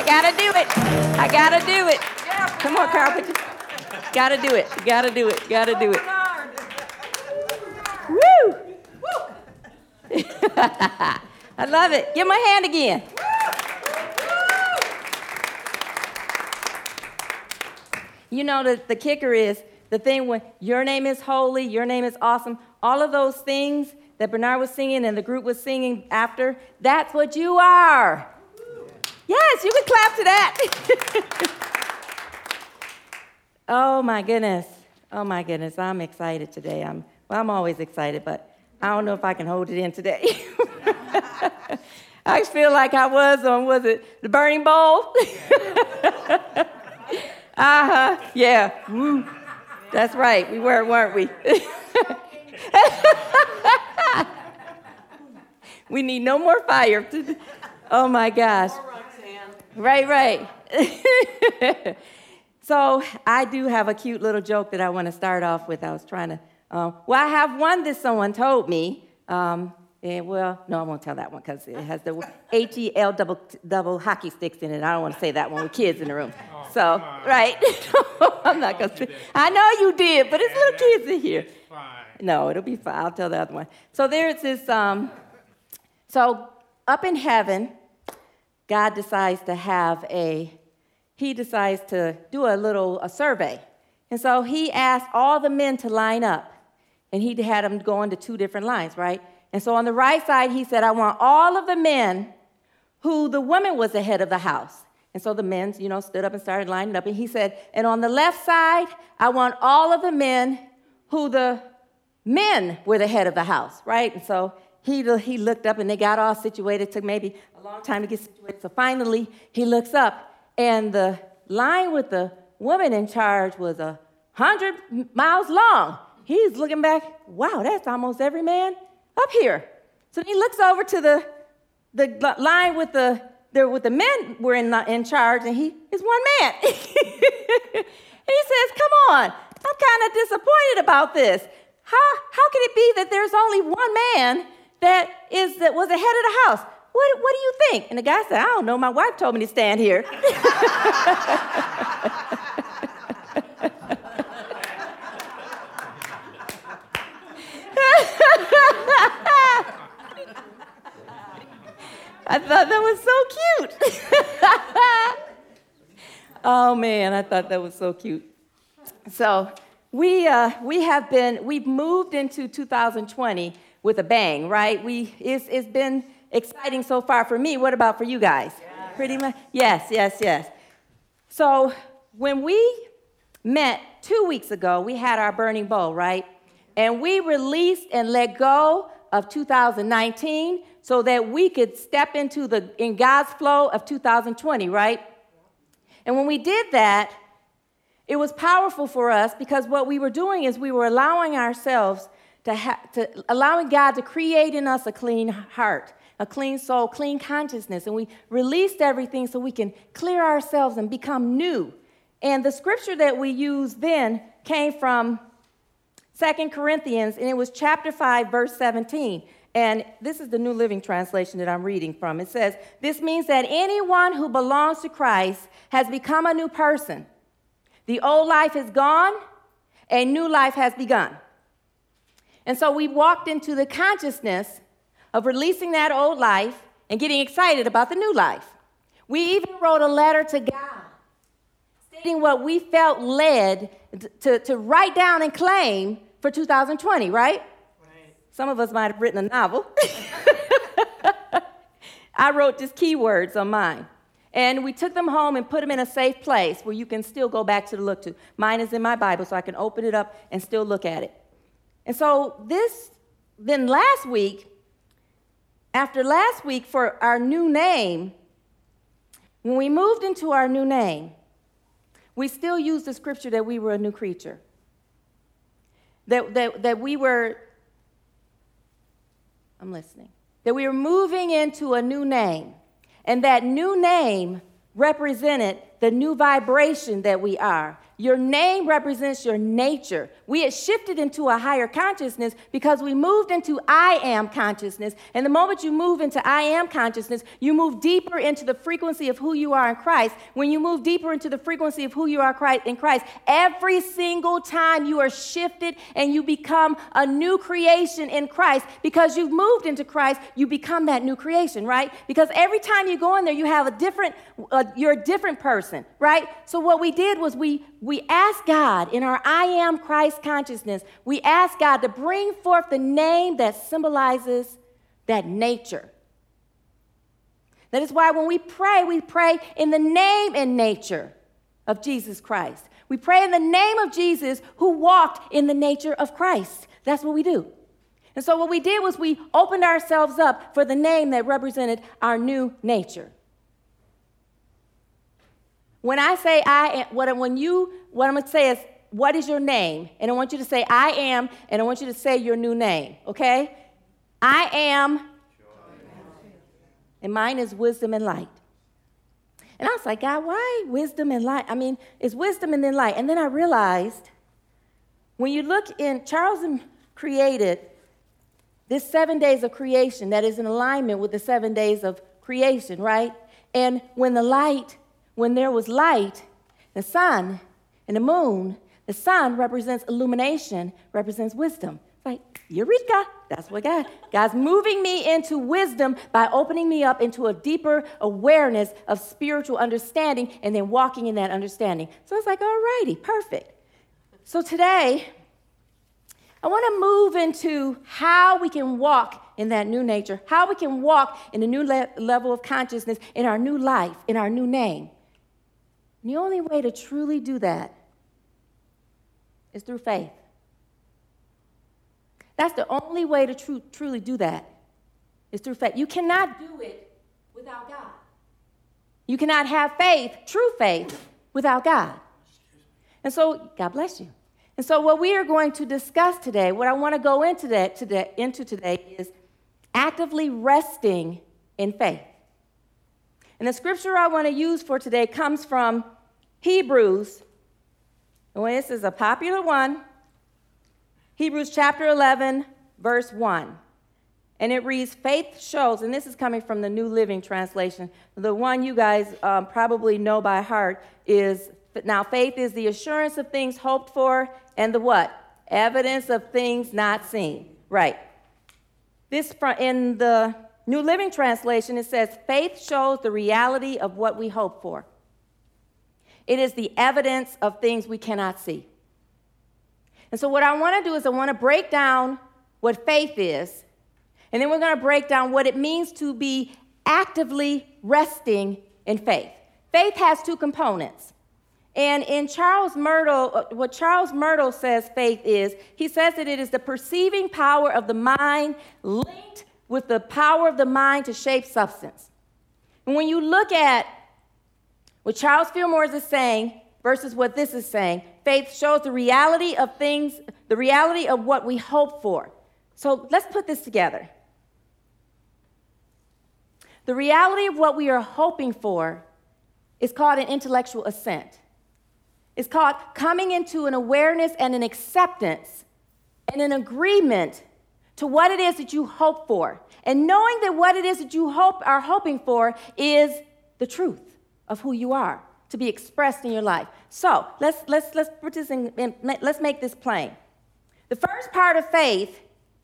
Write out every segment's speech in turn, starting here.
I gotta do it. I gotta do it. Come on, Carl. Gotta do it. Gotta do it. Gotta do it. Woo! I love it. Give my hand again. You know, the kicker is the thing when your name is holy, your name is awesome, all of those things that Bernard was singing and the group was singing after, that's what you are. Yes, you can clap to that. Oh, my goodness. Oh, my goodness. I'm excited today. I'm always excited, but I don't know if I can hold it in today. I feel like I was on, was it the Burning Bowl? Yeah. Woo. That's right. We were, weren't we? We need no more fire. Oh, my gosh. Right. So I do have a cute little joke that I want to start off with. I was trying to, I have one that someone told me. No, I won't tell that one because it has the HEL double hockey sticks in it. I don't want to say that one with kids in the room. So, right. I'm not going to say. I know you did, but it's little kids in here. No, it'll be fine. I'll tell the other one. So there's this, so up in heaven, God decides to do a survey. And so he asked all the men to line up. And he had them go into two different lines, right? And so on the right side, he said, I want all of the men who the woman was the head of the house. And so the men, stood up and started lining up. And he said, and on the left side, I want all of the men who the men were the head of the house, right? And so he looked up, and they got all situated. It took maybe a long time to get situated. So finally, he looks up, and the line with the woman in charge was 100 miles long. He's looking back, wow, that's almost every man up here. So he looks over to the line with the men were in charge, and he is one man. And he says, come on, I'm kind of disappointed about this. How can it be that there's only one man that was the head of the house? What do you think? And the guy said, I don't know, my wife told me to stand here. I thought that was so cute. Oh man, I thought that was so cute. So we've moved into 2020 with a bang, right? It's been exciting so far for me. What about for you guys? Yeah. Pretty much. Yes. So when we met 2 weeks ago, we had our Burning Bowl, right? And we released and let go of 2019 so that we could step in God's flow of 2020, right? And when we did that, it was powerful for us because what we were doing is we were allowing ourselves allowing God to create in us a clean heart, a clean soul, clean consciousness, and we released everything so we can clear ourselves and become new. And the scripture that we used then came from 2 Corinthians, and it was chapter 5, verse 17. And this is the New Living Translation that I'm reading from. It says, this means that anyone who belongs to Christ has become a new person. The old life is gone, a new life has begun. And so we walked into the consciousness of releasing that old life and getting excited about the new life. We even wrote a letter to God stating what we felt led to write down and claim for 2020, right? Some of us might have written a novel. I wrote just keywords on mine. And we took them home and put them in a safe place where you can still go back to look to. Mine is in my Bible, so I can open it up and still look at it. And so then last week, after last week for our new name, when we moved into our new name, we still used the scripture that we were a new creature. That we were, I'm listening, that we were moving into a new name. And that new name represented the new vibration that we are. Your name represents your nature. We had shifted into a higher consciousness because we moved into I am consciousness. And the moment you move into I am consciousness, you move deeper into the frequency of who you are in Christ. When you move deeper into the frequency of who you are in Christ, every single time you are shifted and you become a new creation in Christ. Because you've moved into Christ, you become that new creation, right? Because every time you go in there, you have you're a different person, right? So what we did was we asked God in our I am Christ consciousness, we asked God to bring forth the name that symbolizes that nature. That is why when we pray in the name and nature of Jesus Christ. We pray in the name of Jesus who walked in the nature of Christ. That's what we do. And so what we did was we opened ourselves up for the name that represented our new nature. When I say I am, what I'm going to say is, what is your name? And I want you to say I am, and I want you to say your new name, okay? I am, and mine is wisdom and light. And I was like, God, why wisdom and light? I mean, it's wisdom and then light. And then I realized, when you look in, Charles created this 7 days of creation that is in alignment with the 7 days of creation, right? And when there was light, the sun and the moon, the sun represents illumination, represents wisdom. It's like, eureka, that's what God's moving me into wisdom by opening me up into a deeper awareness of spiritual understanding and then walking in that understanding. So it's like, all righty, perfect. So today, I want to move into how we can walk in that new nature, how we can walk in a new level of consciousness, in our new life, in our new name. And the only way to truly do that is through faith. That's the only way to truly do that is through faith. You cannot do it without God. You cannot have faith, true faith, without God. And so, God bless you. And so what we are going to discuss today, what I want to go into today is actively resting in faith. And the scripture I want to use for today comes from Hebrews. And this is a popular one. Hebrews chapter 11, verse 1. And it reads, faith shows, and this is coming from the New Living Translation. The one you guys probably know by heart is, now faith is the assurance of things hoped for and the what? Evidence of things not seen. Right. In the New Living Translation, it says, faith shows the reality of what we hope for. It is the evidence of things we cannot see. And so what I want to do is I want to break down what faith is, and then we're going to break down what it means to be actively resting in faith. Faith has two components. And in what Charles Myrtle says faith is, he says that it is the perceiving power of the mind linked with the power of the mind to shape substance. And when you look at what Charles Fillmore is saying versus what this is saying, faith shows the reality of things, the reality of what we hope for. So let's put this together. The reality of what we are hoping for is called an intellectual assent. It's called coming into an awareness and an acceptance and an agreement to what it is that you hope for. And knowing that what it is that you are hoping for is the truth of who you are to be expressed in your life. So let's put this let's make this plain. The first part of faith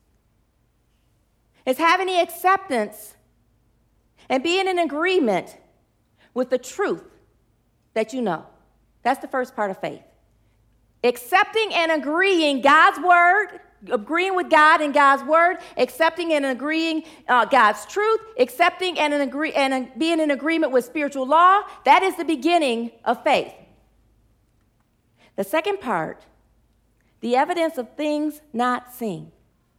is having the acceptance and being in agreement with the truth that you know. That's the first part of faith. Accepting and agreeing God's word, agreeing with God and God's word, accepting and agreeing God's truth, accepting and being in agreement with spiritual law. That is the beginning of faith. The second part, the evidence of things not seen.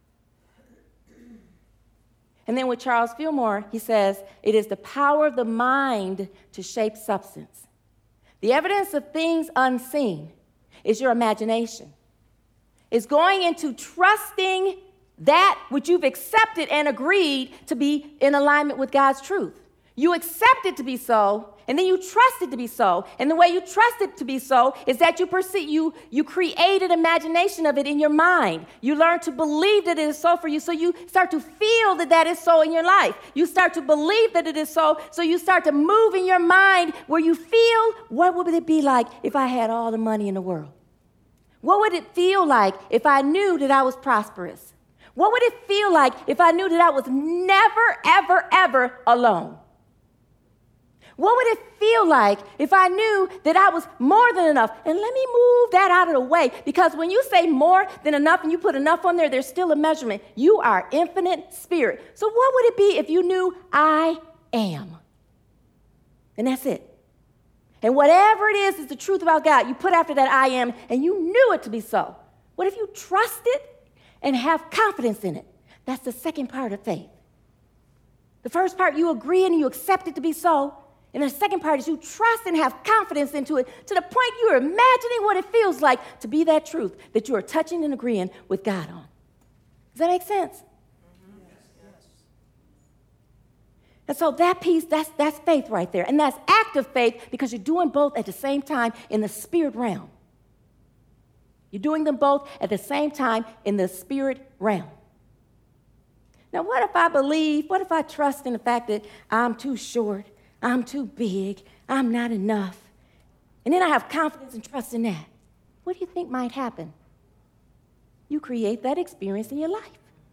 And then with Charles Fillmore, he says, it is the power of the mind to shape substance. The evidence of things unseen is your imagination. It's going into trusting that which you've accepted and agreed to be in alignment with God's truth. You accept it to be so, And then you trust it to be so. And the way you trust it to be so is that you create an imagination of it in your mind. You learn to believe that it is so for you, so you start to feel that that is so in your life. You start to believe that it is so you start to move in your mind where you feel, what would it be like if I had all the money in the world? What would it feel like if I knew that I was prosperous? What would it feel like if I knew that I was never, ever, ever alone? What would it feel like if I knew that I was more than enough? And let me move that out of the way, because when you say more than enough and you put enough on there, there's still a measurement. You are infinite spirit. So what would it be if you knew I am? And that's it. And whatever it is the truth about God, you put after that I am, and you knew it to be so. What if you trust it and have confidence in it? That's the second part of faith. The first part, you agree and you accept it to be so. And the second part is you trust and have confidence into it to the point you are imagining what it feels like to be that truth that you are touching and agreeing with God on. Does that make sense? Mm-hmm. Yes. And so that piece, that's faith right there. And that's active faith because you're doing both at the same time in the spirit realm. You're doing them both at the same time in the spirit realm. Now, what if I trust in the fact that I'm too short, I'm too big, I'm not enough, and then I have confidence and trust in that? What do you think might happen? You create that experience in your life.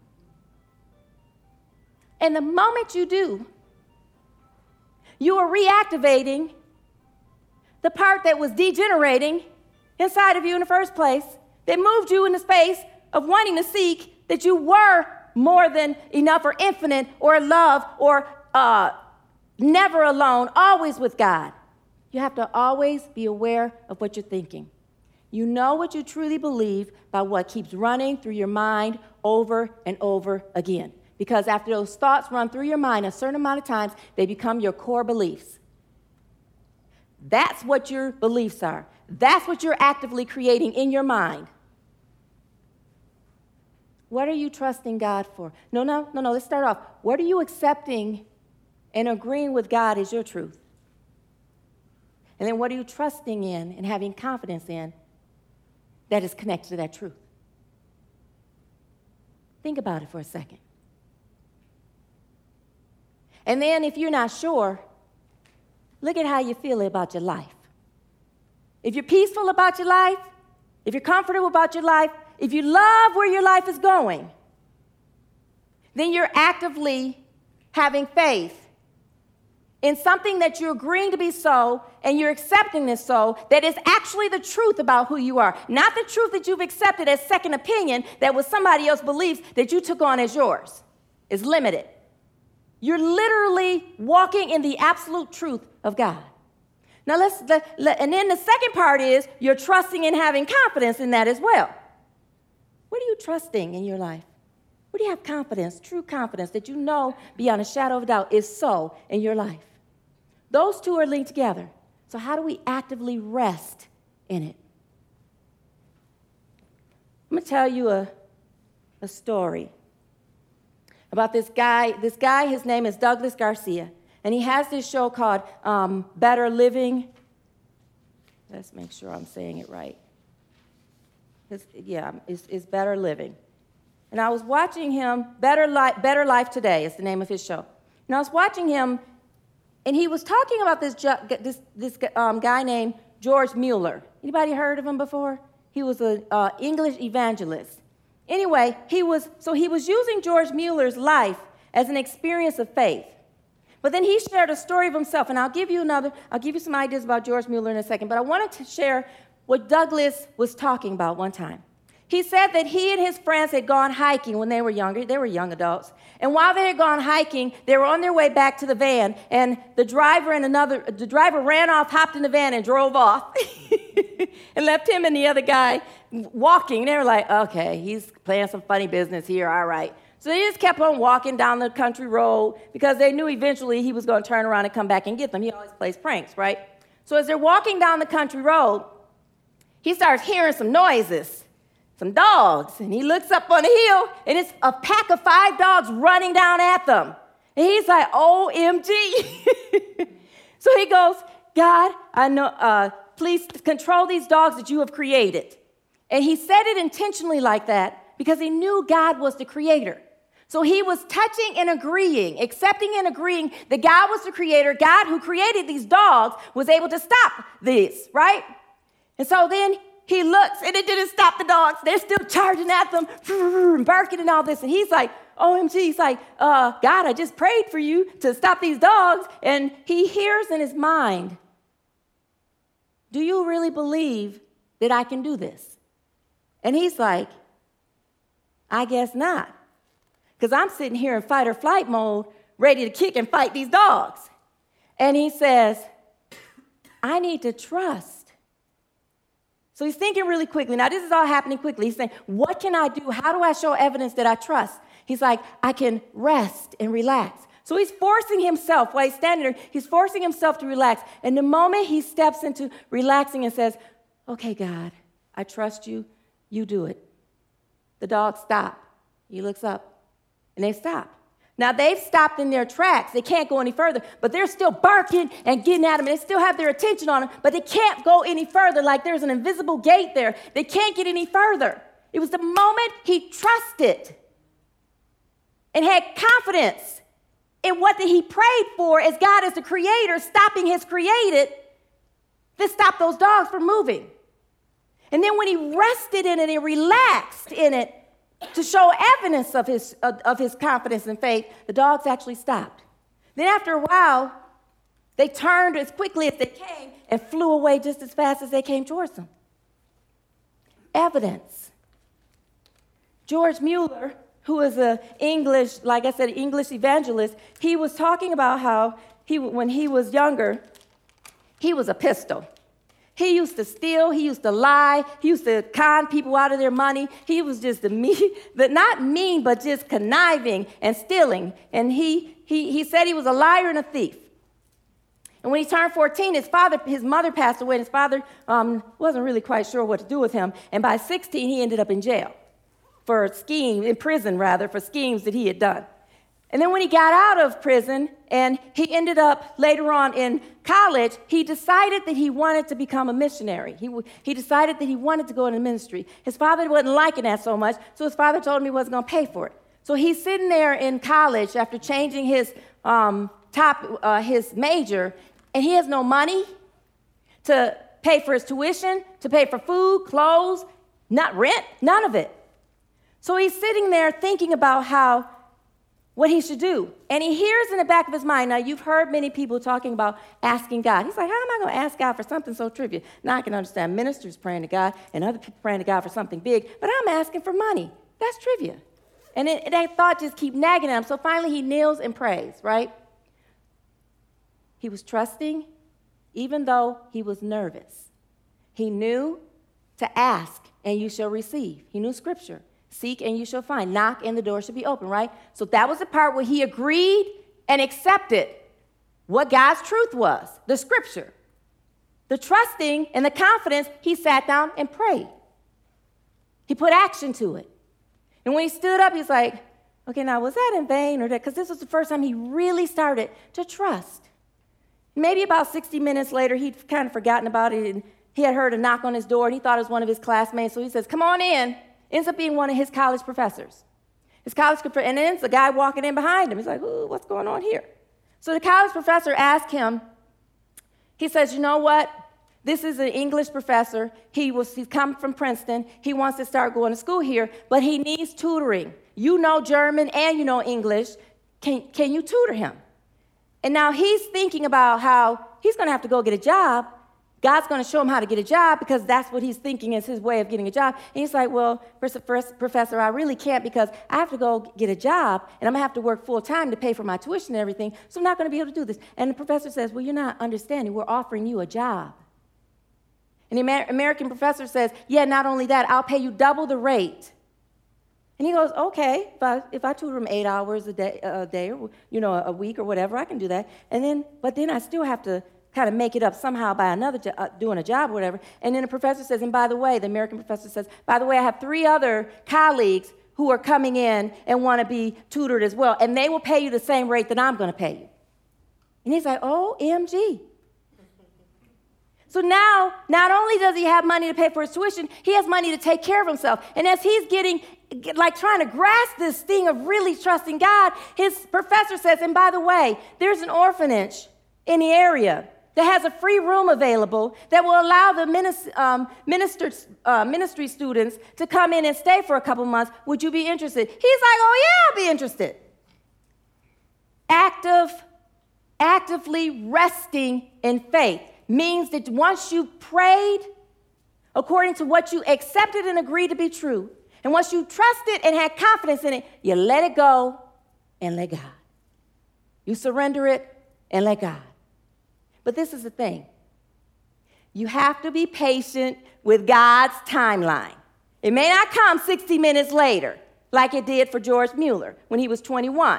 And the moment you do, you are reactivating the part that was degenerating inside of you in the first place, that moved you in the space of wanting to seek that you were more than enough or infinite or love or never alone, always with God. You have to always be aware of what you're thinking. You know what you truly believe by what keeps running through your mind over and over again. Because after those thoughts run through your mind a certain amount of times, they become your core beliefs. That's what your beliefs are. That's what you're actively creating in your mind. What are you trusting God for? No, let's start off. What are you accepting and agreeing with God is your truth? And then what are you trusting in and having confidence in that is connected to that truth? Think about it for a second. And then if you're not sure, look at how you feel about your life. If you're peaceful about your life, if you're comfortable about your life, if you love where your life is going, then you're actively having faith in something that you're agreeing to be so, and you're accepting this so, that is actually the truth about who you are. Not the truth that you've accepted as second opinion that was somebody else's beliefs that you took on as yours. It's limited. You're literally walking in the absolute truth of God. Now and then the second part is you're trusting and having confidence in that as well. What are you trusting in your life? What do you have confidence, true confidence that you know beyond a shadow of a doubt is so in your life? Those two are linked together. So how do we actively rest in it? I'm going to tell you a story about this guy. This guy, his name is Douglas Garcia, and he has this show called Better Living. Let's make sure I'm saying it right. It's Better Living. And I was watching him, Better Life Today is the name of his show. And I was watching him, and he was talking about this guy named George Mueller. Anybody heard of him before? He was an English evangelist. Anyway, he was using George Mueller's life as an experience of faith. But then he shared a story of himself, and I'll give you some ideas about George Mueller in a second, but I wanted to share what Douglas was talking about one time. He said that he and his friends had gone hiking when they were younger. They were young adults. And while they had gone hiking, they were on their way back to the van, and the driver ran off, hopped in the van, and drove off and left him and the other guy walking. They were like, okay, he's playing some funny business here, all right. So they just kept on walking down the country road because they knew eventually he was going to turn around and come back and get them. He always plays pranks, right? So as they're walking down the country road, he starts hearing some noises. Some dogs, and he looks up on the hill, and it's a pack of 5 dogs running down at them. And he's like, OMG. So he goes, God, I know, please control these dogs that you have created. And he said it intentionally like that because he knew God was the creator. So he was touching and agreeing, accepting and agreeing that God was the creator. God who created these dogs was able to stop this, right? And so then he looks, and it didn't stop the dogs. They're still charging at them, barking and all this. And he's like, OMG, he's like, God, I just prayed for you to stop these dogs. And he hears in his mind, do you really believe that I can do this? And he's like, I guess not. Because I'm sitting here in fight or flight mode, ready to kick and fight these dogs. And he says, I need to trust. So he's thinking really quickly. Now, this is all happening quickly. He's saying, what can I do? How do I show evidence that I trust? He's like, I can rest and relax. So he's forcing himself, while he's standing there, he's forcing himself to relax. And the moment he steps into relaxing and says, okay, God, I trust you. You do it. The dogs stop. He looks up. And they stop. Now, they've stopped in their tracks. They can't go any further, but they're still barking and getting at him, and they still have their attention on him, but they can't go any further, like there's an invisible gate there. They can't get any further. It was the moment he trusted and had confidence in what he prayed for as God as the creator, stopping his created, that stopped those dogs from moving. And then when he rested in it and relaxed in it, to show evidence of his confidence and faith, the dogs actually stopped. Then after a while, they turned as quickly as they came and flew away just as fast as they came towards them. Evidence. George Mueller, who is an English, like I said, English evangelist, he was talking about how when he was younger, he was a pistol. He used to steal, he used to lie, he used to con people out of their money. He was just not mean, but just conniving and stealing. And he said he was a liar and a thief. And when he turned 14, his mother passed away, and his father wasn't really quite sure what to do with him. And by 16, he ended up in jail in prison for schemes that he had done. And then when he got out of prison and he ended up later on in college, he decided that he wanted to become a missionary. He decided that he wanted to go into ministry. His father wasn't liking that so much, so his father told him he wasn't going to pay for it. So he's sitting there in college after changing his major, and he has no money to pay for his tuition, to pay for food, clothes, not rent, none of it. So he's sitting there thinking about what he should do. And he hears in the back of his mind, now you've heard many people talking about asking God. He's like, how am I going to ask God for something so trivial? Now I can understand ministers praying to God and other people praying to God for something big, but I'm asking for money. That's trivia. And that thought just keeps nagging at him. So finally he kneels and prays, right? He was trusting, even though he was nervous. He knew to ask and you shall receive. He knew scripture. Seek and you shall find. Knock and the door should be open, right? So that was the part where he agreed and accepted what God's truth was, the scripture. The trusting and the confidence, he sat down and prayed. He put action to it. And when he stood up, he's like, okay, now was that in vain or that? Because this was the first time he really started to trust. Maybe about 60 minutes later, he'd kind of forgotten about it, and he had heard a knock on his door, and he thought it was one of his classmates. So he says, come on in. Ends up being one of his college professors. And then it's a guy walking in behind him. He's like, ooh, what's going on here? So the college professor asked him, he says, you know what? This is an English professor. He's come from Princeton. He wants to start going to school here, but he needs tutoring. You know German and you know English. Can you tutor him? And now he's thinking about how he's going to have to go get a job. God's going to show him how to get a job because that's what he's thinking is his way of getting a job. And he's like, well, Professor, I really can't because I have to go get a job and I'm going to have to work full time to pay for my tuition and everything, so I'm not going to be able to do this. And the professor says, well, you're not understanding. We're offering you a job. And the American professor says, yeah, not only that, I'll pay you double the rate. And he goes, okay, if I tutor him 8 hours a day or, a week or whatever, I can do that. But then I still have to kind of make it up somehow by doing a job or whatever. And then the professor says, and by the way, the American professor says, by the way, I have 3 other colleagues who are coming in and want to be tutored as well, and they will pay you the same rate that I'm going to pay you. And he's like, OMG. So now, not only does he have money to pay for his tuition, he has money to take care of himself. And as he's trying to grasp this thing of really trusting God, his professor says, and by the way, there's an orphanage in the area that has a free room available that will allow the ministry students to come in and stay for a couple months. Would you be interested? He's like, oh yeah, I'll be interested. Actively resting in faith means that once you prayed according to what you accepted and agreed to be true, and once you trusted and had confidence in it, you let it go and let God. You surrender it and let God. But this is the thing. You have to be patient with God's timeline. It may not come 60 minutes later, like it did for George Mueller when he was 21,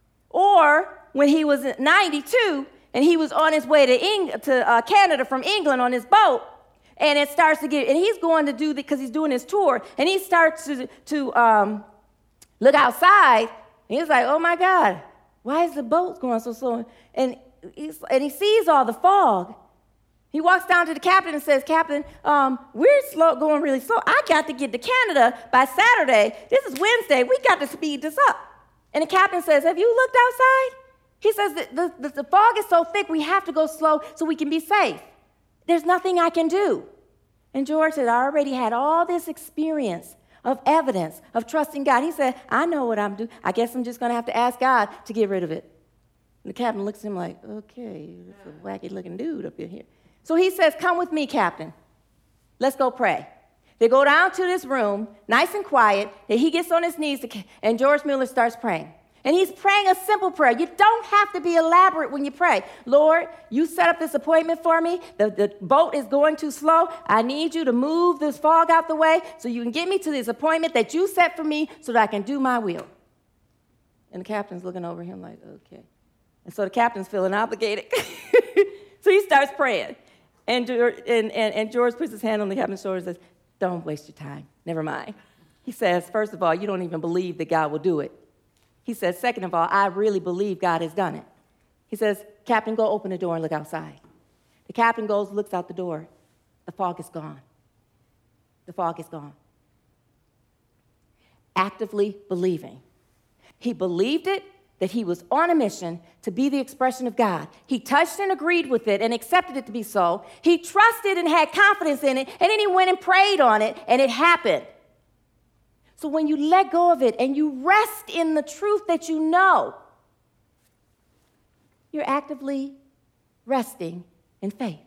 or when he was 92 and he was on his way to Canada from England on his boat, and it starts to get, and he's going to do because he's doing his tour, and he starts to look outside, and he's like, oh my God, why is the boat going so slow? And he sees all the fog. He walks down to the captain and says, Captain, we're going really slow. I got to get to Canada by Saturday. This is Wednesday. We got to speed this up. And the captain says, have you looked outside? He says, the fog is so thick, we have to go slow so we can be safe. There's nothing I can do. And George said, I already had all this experience of evidence of trusting God. He said, I know what I'm doing. I guess I'm just going to have to ask God to get rid of it. And the captain looks at him like, okay, it's a wacky-looking dude up in here. So he says, come with me, Captain. Let's go pray. They go down to this room, nice and quiet, and he gets on his knees, and George Mueller starts praying. And he's praying a simple prayer. You don't have to be elaborate when you pray. Lord, you set up this appointment for me. The boat is going too slow. I need you to move this fog out the way so you can get me to this appointment that you set for me so that I can do my will. And the captain's looking over him like, okay. And so the captain's feeling obligated. So he starts praying. And George puts his hand on the captain's shoulder and says, don't waste your time. Never mind. He says, first of all, you don't even believe that God will do it. He says, second of all, I really believe God has done it. He says, Captain, go open the door and look outside. The captain goes, looks out the door. The fog is gone. The fog is gone. Actively believing. He believed it, that he was on a mission to be the expression of God. He touched and agreed with it and accepted it to be so. He trusted and had confidence in it, and then he went and prayed on it, and it happened. So when you let go of it and you rest in the truth that you know, you're actively resting in faith.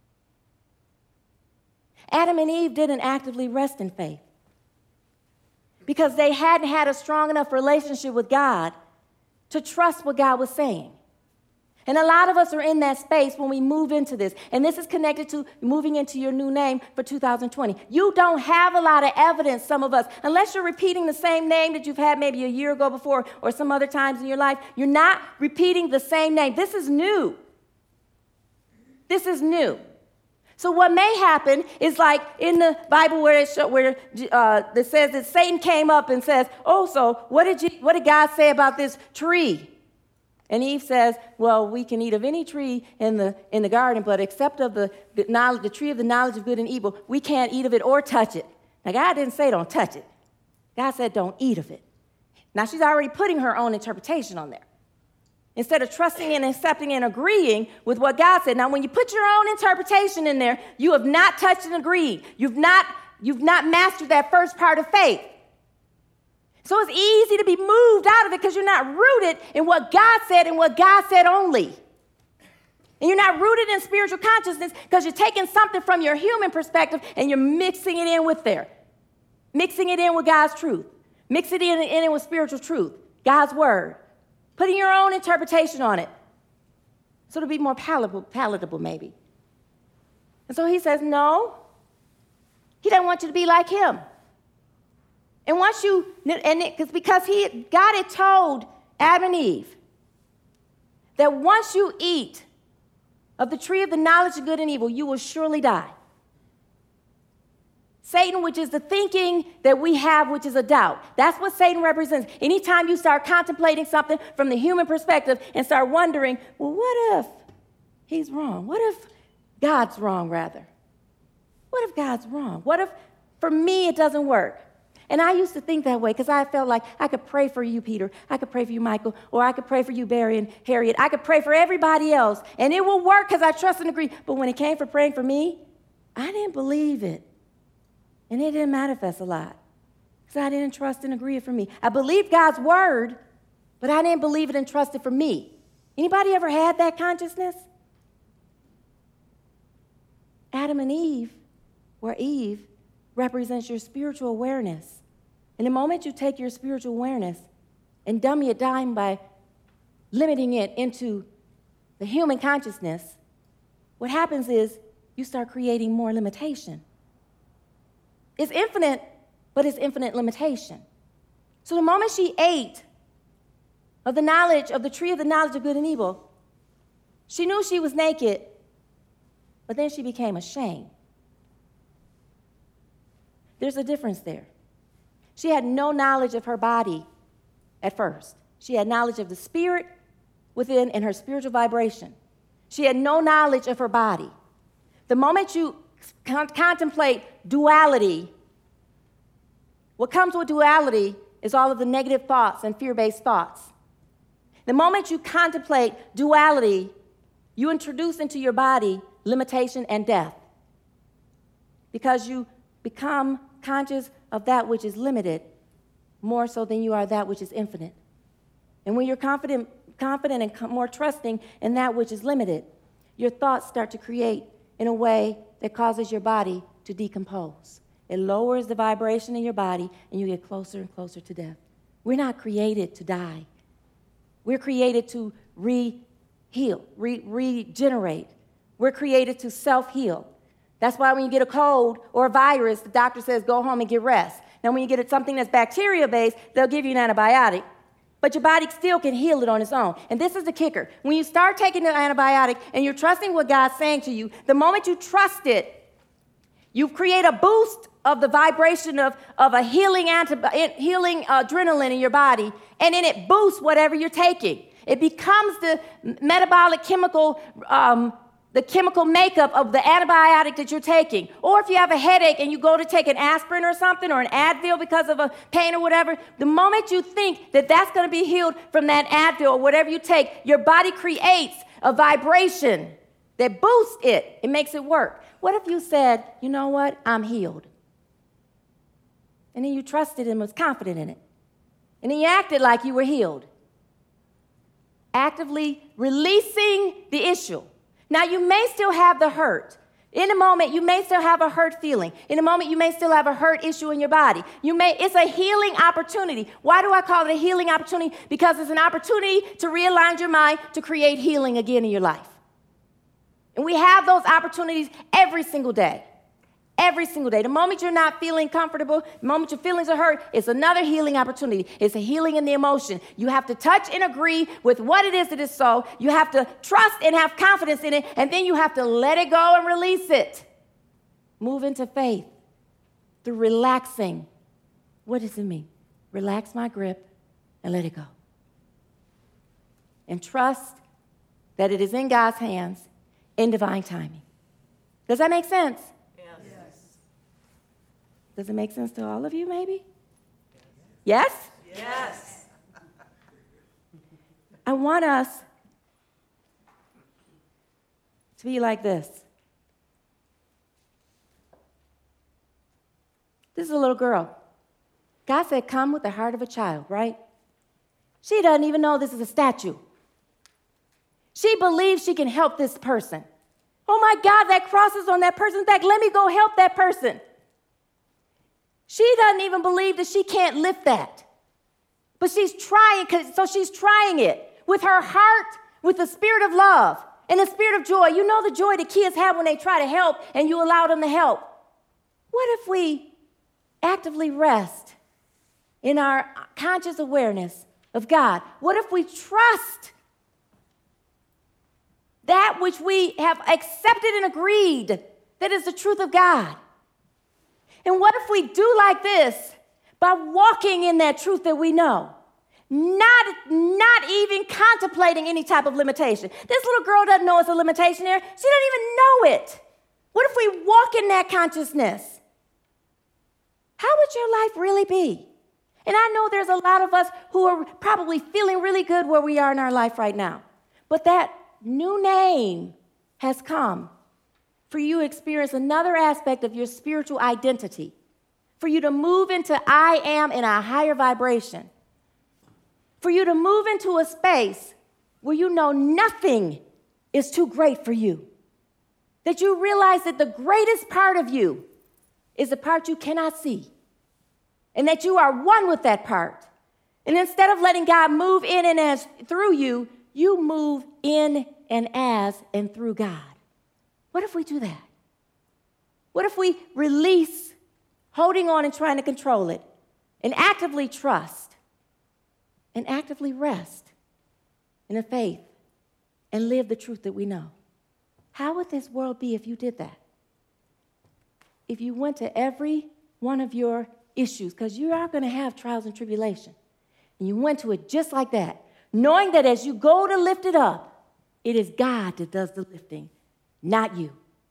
Adam and Eve didn't actively rest in faith because they hadn't had a strong enough relationship with God to trust what God was saying. And a lot of us are in that space when we move into this. And this is connected to moving into your new name for 2020. You don't have a lot of evidence, some of us, unless you're repeating the same name that you've had maybe a year ago before or some other times in your life. You're not repeating the same name. This is new. This is new. So what may happen is like in the Bible where it says that Satan came up and says, oh, so what did God say about this tree? And Eve says, well, we can eat of any tree in the garden, but except of the tree of the knowledge of good and evil, we can't eat of it or touch it. Now, God didn't say don't touch it. God said don't eat of it. Now, she's already putting her own interpretation on there. Instead of trusting and accepting and agreeing with what God said. Now, when you put your own interpretation in there, you have not touched and agreed. You've not mastered that first part of faith. So it's easy to be moved out of it because you're not rooted in what God said and what God said only. And you're not rooted in spiritual consciousness because you're taking something from your human perspective and you're mixing it in with there. Mixing it in with God's truth. Mixing it in with spiritual truth, God's word. Putting your own interpretation on it. So it'll be more palatable maybe. And so he says, no. He doesn't want you to be like him. And once because God had told Adam and Eve that once you eat of the tree of the knowledge of good and evil, you will surely die. Satan, which is the thinking that we have, which is a doubt. That's what Satan represents. Anytime you start contemplating something from the human perspective and start wondering, well, what if he's wrong? What God's wrong, rather? What if God's wrong? What if, for me, it doesn't work? And I used to think that way because I felt like I could pray for you, Peter. I could pray for you, Michael. Or I could pray for you, Barry and Harriet. I could pray for everybody else. And it will work because I trust and agree. But when it came for praying for me, I didn't believe it. And it didn't manifest a lot because I didn't trust and agree it for me. I believed God's word, but I didn't believe it and trust it for me. Anybody ever had that consciousness? Adam and Eve, or Eve, represents your spiritual awareness. And the moment you take your spiritual awareness and dummy it down by limiting it into the human consciousness, what happens is you start creating more limitation. It's infinite, but it's infinite limitation. So the moment she ate of the knowledge of the tree of the knowledge of good and evil, she knew she was naked, but then she became ashamed. There's a difference there. She had no knowledge of her body at first. She had knowledge of the spirit within and her spiritual vibration. She had no knowledge of her body. The moment you contemplate duality, what comes with duality is all of the negative thoughts and fear-based thoughts. The moment you contemplate duality, you introduce into your body limitation and death because you become conscious of that which is limited more so than you are that which is infinite. And when you're confident and more trusting in that which is limited, your thoughts start to create in a way that causes your body to decompose. It lowers the vibration in your body, and you get closer and closer to death. We're not created to die. We're created to reheal, regenerate. We're created to self-heal. That's why when you get a cold or a virus, the doctor says go home and get rest. Now, when you get something that's bacteria-based, they'll give you an antibiotic. But your body still can heal it on its own. And this is the kicker. When you start taking the antibiotic and you're trusting what God's saying to you, the moment you trust it, you create a boost of the vibration of a healing adrenaline in your body, and then it boosts whatever you're taking. It becomes the metabolic chemical the chemical makeup of the antibiotic that you're taking. Or if you have a headache and you go to take an aspirin or something or an Advil because of a pain or whatever, the moment you think that that's going to be healed from that Advil or whatever you take, your body creates a vibration that boosts it. It makes it work. What if you said, you know what, I'm healed? And then you trusted and was confident in it. And then you acted like you were healed. Actively releasing the issue. Now, you may still have the hurt. In a moment, you may still have a hurt feeling. In a moment, you may still have a hurt issue in your body. It's a healing opportunity. Why do I call it a healing opportunity? Because it's an opportunity to realign your mind to create healing again in your life. And we have those opportunities every single day. Every single day. The moment you're not feeling comfortable, the moment your feelings are hurt, it's another healing opportunity. It's a healing in the emotion. You have to touch and agree with what it is that is so. You have to trust and have confidence in it, and then you have to let it go and release it. Move into faith through relaxing. What does it mean? Relax my grip and let it go. And trust that it is in God's hands in divine timing. Does that make sense? Does it make sense to all of you, maybe? Yes? Yes. I want us to be like this. This is a little girl. God said, come with the heart of a child, right? She doesn't even know this is a statue. She believes she can help this person. Oh my God, that cross is on that person's back. Let me go help that person. She doesn't even believe that she can't lift that. But she's trying, so she's trying it with her heart, with the spirit of love and the spirit of joy. You know the joy the kids have when they try to help and you allow them to help. What if we actively rest in our conscious awareness of God? What if we trust that which we have accepted and agreed that is the truth of God? And what if we do like this by walking in that truth that we know? not even contemplating any type of limitation. This little girl doesn't know it's a limitation there. She doesn't even know it. What if we walk in that consciousness? How would your life really be? And I know there's a lot of us who are probably feeling really good where we are in our life right now. But that new name has come for you to experience another aspect of your spiritual identity, for you to move into I am in a higher vibration, for you to move into a space where you know nothing is too great for you, that you realize that the greatest part of you is the part you cannot see, and that you are one with that part. And instead of letting God move in and as through you, you move in and as and through God. What if we do that? What if we release holding on and trying to control it and actively trust and actively rest in the faith and live the truth that we know? How would this world be if you did that? If you went to every one of your issues, because you are going to have trials and tribulation, and you went to it just like that, knowing that as you go to lift it up, it is God that does the lifting, not you.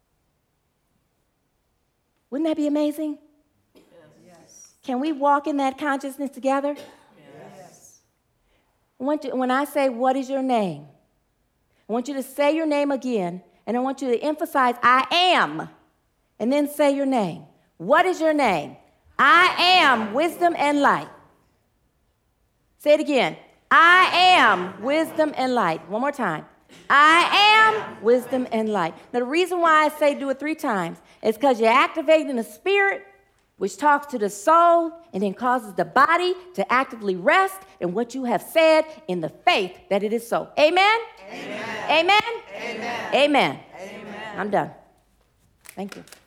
Wouldn't that be amazing? Yes. Can we walk in that consciousness together? Yes. When I say, what is your name? I want you to say your name again, and I want you to emphasize, I am, and then say your name. What is your name? I am wisdom and light. Say it again. I am wisdom and light. One more time. I am wisdom and light. Now, the reason why I say do it 3 times is because you're activating the spirit, which talks to the soul and then causes the body to actively rest in what you have said in the faith that it is so. Amen? Amen. Amen? Amen. Amen. Amen. I'm done. Thank you.